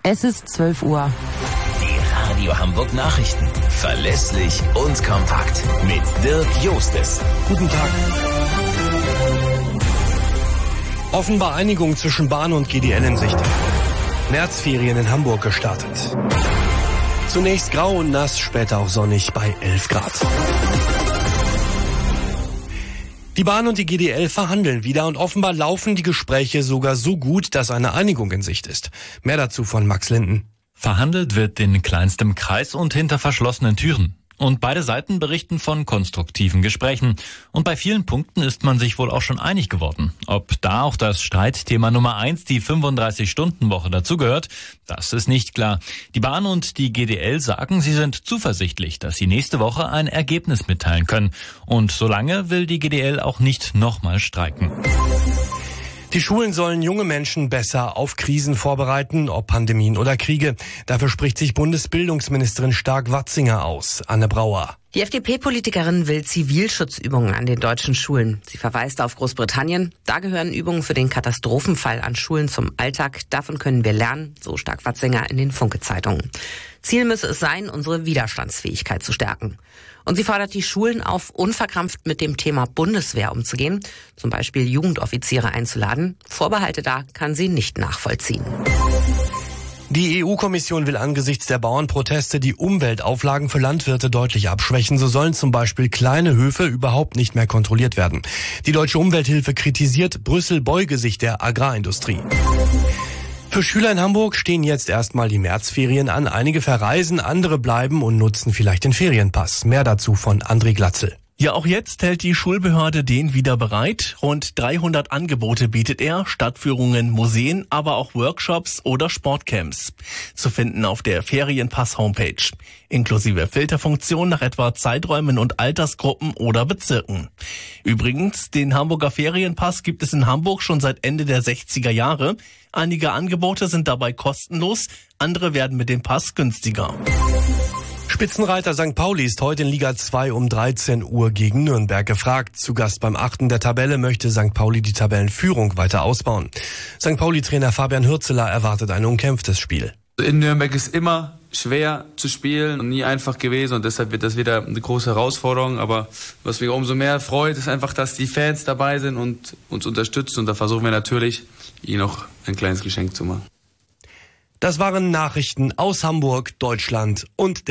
Es ist 12 Uhr. Die Radio Hamburg Nachrichten. Verlässlich und kompakt. Mit Dirk Jostes. Guten Tag. Offenbar Einigung zwischen Bahn und GDL in Sicht. Märzferien in Hamburg gestartet. Zunächst grau und nass, später auch sonnig bei 11 Grad. Die Bahn und die GDL verhandeln wieder und offenbar laufen die Gespräche sogar so gut, dass eine Einigung in Sicht ist. Mehr dazu von Max Linden. Verhandelt wird in kleinstem Kreis und hinter verschlossenen Türen. Und beide Seiten berichten von konstruktiven Gesprächen. Und bei vielen Punkten ist man sich wohl auch schon einig geworden. Ob da auch das Streitthema Nummer 1, die 35-Stunden-Woche, dazugehört, das ist nicht klar. Die Bahn und die GDL sagen, sie sind zuversichtlich, dass sie nächste Woche ein Ergebnis mitteilen können. Und solange will die GDL auch nicht nochmal streiken. Die Schulen sollen junge Menschen besser auf Krisen vorbereiten, ob Pandemien oder Kriege. Dafür spricht sich Bundesbildungsministerin Stark-Watzinger aus. Anne Brauer. Die FDP-Politikerin will Zivilschutzübungen an den deutschen Schulen. Sie verweist auf Großbritannien. Da gehören Übungen für den Katastrophenfall an Schulen zum Alltag. Davon können wir lernen, so Stark-Watzinger in den Funke-Zeitungen. Ziel müsse es sein, unsere Widerstandsfähigkeit zu stärken. Und sie fordert die Schulen auf, unverkrampft mit dem Thema Bundeswehr umzugehen, zum Beispiel Jugendoffiziere einzuladen. Vorbehalte da kann sie nicht nachvollziehen. Die EU-Kommission will angesichts der Bauernproteste die Umweltauflagen für Landwirte deutlich abschwächen. So sollen zum Beispiel kleine Höfe überhaupt nicht mehr kontrolliert werden. Die Deutsche Umwelthilfe kritisiert, Brüssel beuge sich der Agrarindustrie. Für Schüler in Hamburg stehen jetzt erstmal die Märzferien an. Einige verreisen, andere bleiben und nutzen vielleicht den Ferienpass. Mehr dazu von André Glatzel. Ja, auch jetzt hält die Schulbehörde den wieder bereit. Rund 300 Angebote bietet er, Stadtführungen, Museen, aber auch Workshops oder Sportcamps. Zu finden auf der Ferienpass-Homepage. Inklusive Filterfunktion nach etwa Zeiträumen und Altersgruppen oder Bezirken. Übrigens, den Hamburger Ferienpass gibt es in Hamburg schon seit Ende der 60er Jahre. Einige Angebote sind dabei kostenlos, andere werden mit dem Pass günstiger. Spitzenreiter St. Pauli ist heute in Liga 2 um 13 Uhr gegen Nürnberg gefragt. Zu Gast beim 8. der Tabelle möchte St. Pauli die Tabellenführung weiter ausbauen. St. Pauli-Trainer Fabian Hürzeler erwartet ein umkämpftes Spiel. In Nürnberg ist immer schwer zu spielen und nie einfach gewesen und deshalb wird das wieder eine große Herausforderung. Aber was mich umso mehr freut, ist einfach, dass die Fans dabei sind und uns unterstützen und da versuchen wir natürlich, ihnen noch ein kleines Geschenk zu machen. Das waren Nachrichten aus Hamburg, Deutschland und